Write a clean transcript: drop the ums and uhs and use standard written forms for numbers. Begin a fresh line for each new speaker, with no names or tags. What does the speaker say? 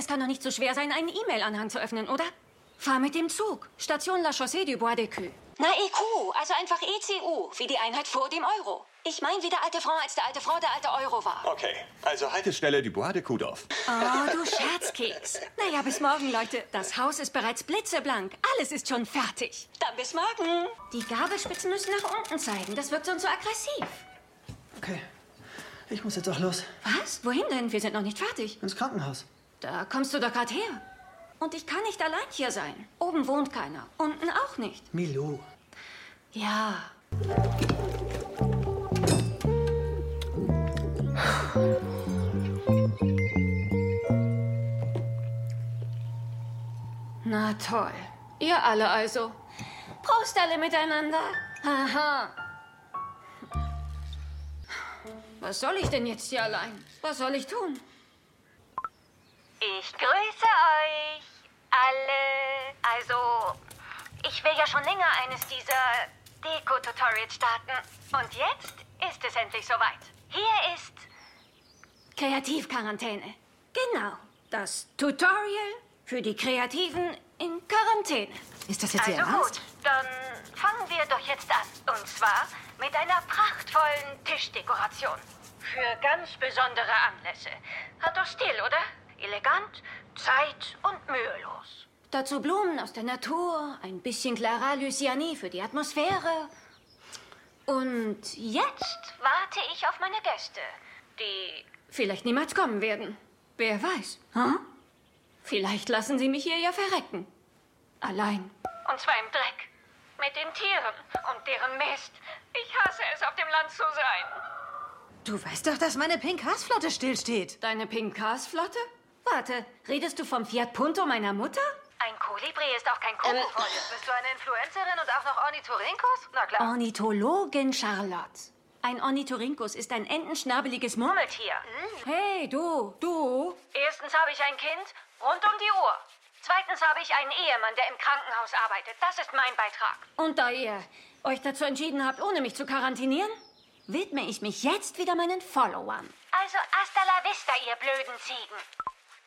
Es kann doch nicht so schwer sein, einen E-Mail-Anhang zu öffnen, oder? Fahr mit dem Zug. Station La Chaussée du Bois d'Écu. Na, EQ, also einfach ECU, wie die Einheit vor dem Euro. Ich meine wie der alte Franc, als der alte Franc der alte Euro war.
Okay, also Haltestelle du Bois de Kuhdorf.
Oh, du Scherzkeks. Naja, bis morgen, Leute. Das Haus ist bereits blitzeblank. Alles ist schon fertig. Dann bis morgen. Die Gabelspitzen müssen nach unten zeigen. Das wirkt sonst so aggressiv.
Okay, ich muss jetzt auch los.
Was? Wohin denn? Wir sind noch nicht fertig.
Ins Krankenhaus.
Da kommst du doch gerade her. Und ich kann nicht allein hier sein. Oben wohnt keiner. Unten auch nicht.
Milou.
Ja. Na toll. Ihr alle also. Prost alle miteinander. Aha. Was soll ich denn jetzt hier allein? Was soll ich tun?
Ich grüße euch alle. Also, ich will ja schon länger eines dieser Deko-Tutorials starten. Und jetzt ist es endlich soweit. Hier ist...
Kreativquarantäne. Genau. Das Tutorial für die Kreativen in Quarantäne. Ist das jetzt Ihr
Also
Ernst?
gut, dann fangen wir doch jetzt an. Und zwar mit einer prachtvollen Tischdekoration. Für ganz besondere Anlässe. Hat doch Stil, oder? Elegant, zeit- und mühelos.
Dazu Blumen aus der Natur, ein bisschen Clara Luciani für die Atmosphäre. Und jetzt
Warte ich auf meine Gäste, die...
vielleicht niemals kommen werden. Wer weiß. Hm? Vielleicht lassen sie mich hier ja verrecken. Allein.
Und zwar im Dreck. Mit den Tieren und deren Mist. Ich hasse es, auf dem Land zu sein.
Du weißt doch, dass meine Pink-Haas-Flotte stillsteht.
Deine Pink-Cars-Flotte? Warte, redest du vom Fiat Punto meiner Mutter?
Ein Kolibri ist auch kein Kokofreund. Bist du eine Influencerin und auch noch Ornithorynchus? Na klar.
Ornithologin Charlotte. Ein Ornithorynchus ist ein entenschnabeliges
Murmeltier.
Hey, du.
Erstens habe ich ein Kind rund um die Uhr. Zweitens habe ich einen Ehemann, der im Krankenhaus arbeitet. Das ist mein Beitrag.
Und da ihr euch dazu entschieden habt, ohne mich zu quarantinieren, widme ich mich jetzt wieder meinen Followern.
Also hasta la vista, ihr blöden Ziegen.